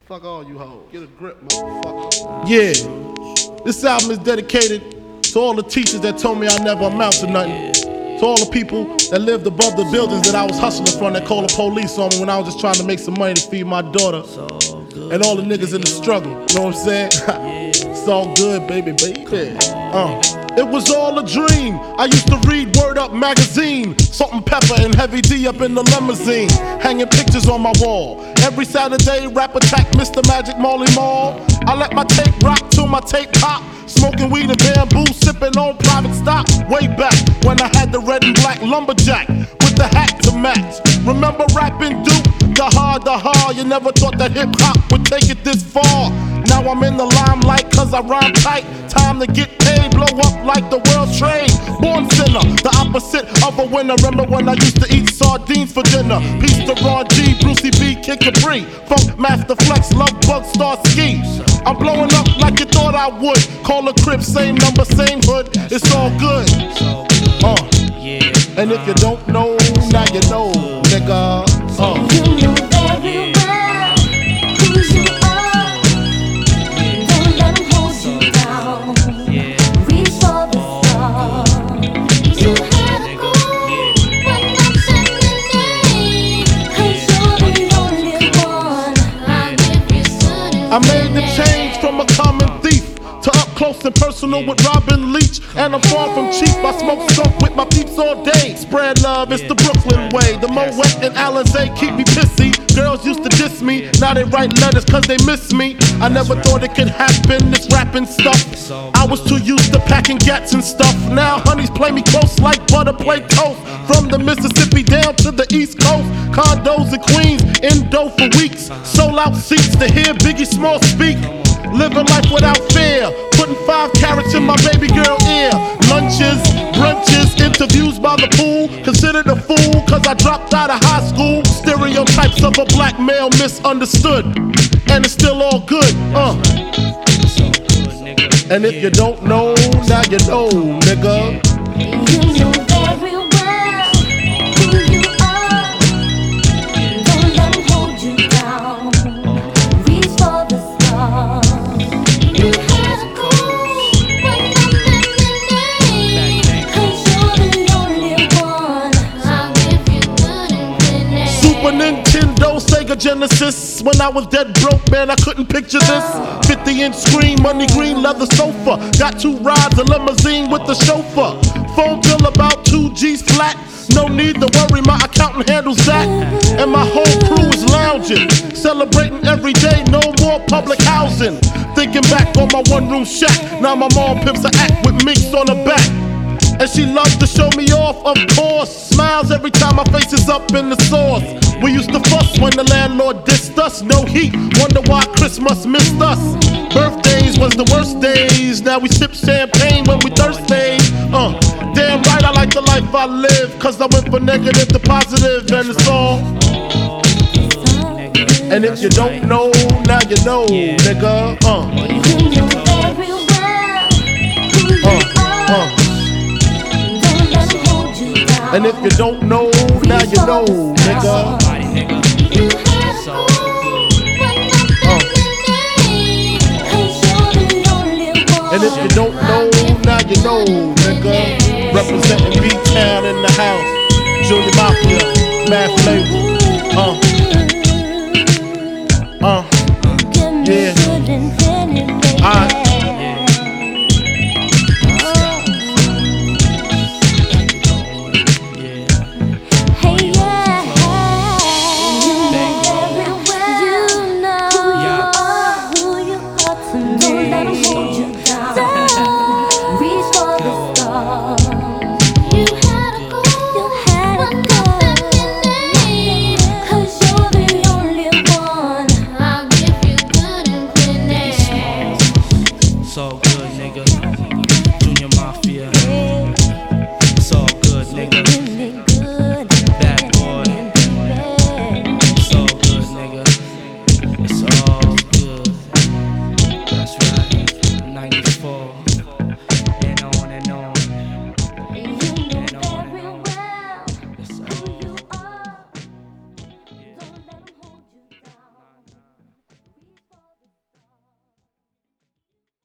Fuck all you hoes. Get a grip, motherfucker. Yeah. This album is dedicated to all the teachers that told me I never amount to nothing. To all the people that lived above the buildings that I was hustling from that called the police on me when I was just trying to make some money to feed my daughter. And all the niggas in the struggle. You know what I'm saying? It's all good, baby. It was all a dream. I used to read Word Up magazine, Salt-N-Pepa and Heavy D up in the limousine, hanging pictures on my wall. Every Saturday, rap attack, Mr. Magic Marley Marl. I let my tape rock till my tape pop. Smoking weed and bamboo, sipping on private stock. Way back when I had the red and black lumberjack with the hat to match. Remember rapping Duke? The hard, you never thought that hip hop would take it this far. Now I'm in the limelight cause I rhyme tight. Time to get paid, blow up like the world trade. Born sinner, the opposite of a winner. Remember when I used to eat sardines for dinner? Peace to Ron G, Brucey B, Kid Capri, Funk Master Flex, Love Bug, Star Ski. I'm blowing up like you thought I would. Call a crib, same number, same hood. It's all good. And if you don't know, now you know, nigga. You know very well who you are. Don't let them hold you down. Reach for the stars. You had a goal, but not suddenly. 'Cause you're the only one. I made the change from a common thief to up close and personal with Robin Leach. And I'm far from cheap, I smoke skunk with my peeps all day. Spread love, it's the Brooklyn way. The Moet and Alizé keep me pissy. Girls used to diss me, now they write letters cause they miss me. I never thought it could happen, this rapping stuff. I was too used to packing gats and stuff. Now honeys play me close like butter play toast. From the Mississippi down to the East Coast. Condos in Queens, in dough for weeks. Sold out seats to hear Biggie Small speak. Living life without fear, putting 5 carats in my baby girl ear. Lunches, brunches, interviews by the pool. Considered a fool cause I dropped out of high school. Stereotypes of a black male misunderstood. And it's still all good, And if you don't know, now you know, nigga. You know very well who you are. Don't let them hold you down. Reach for the stars. You had a goal, but not suddenly. 'Cause you're the only one. I'll give you good and clean. Super Nintendo, Sega Genesis. When I was dead broke, man, I couldn't picture this. 50-inch screen, money green leather sofa. Got 2 rides, a limousine with the chauffeur. Phone bill about 2 G's flat. No need to worry, my accountant handles that. And my whole crew is lounging, celebrating every day, no more public housing. Thinking back on my one-room shack. Now my mom pimps an act with minks on her back. And she loves to show me off, of course. Smiles every time my face is up in the sauce. We used to fuss when the landlord dissed us. No heat, wonder why Christmas missed us. Birthdays was the worst days. Now we sip champagne when we thirsty. Damn right I like the life I live. Cause I went from negative to positive and it's all. And if you don't know, now you know, nigga. You know very well who you are. Don't let them hold you down. And if you don't know, now you know, nigga. You had a goal, but not suddenly. 'Cause you're the only one. And if you don't know, now you know, nigga. Representing B-Town in the house. Junior Mafia, Mad Flavor. Yeah.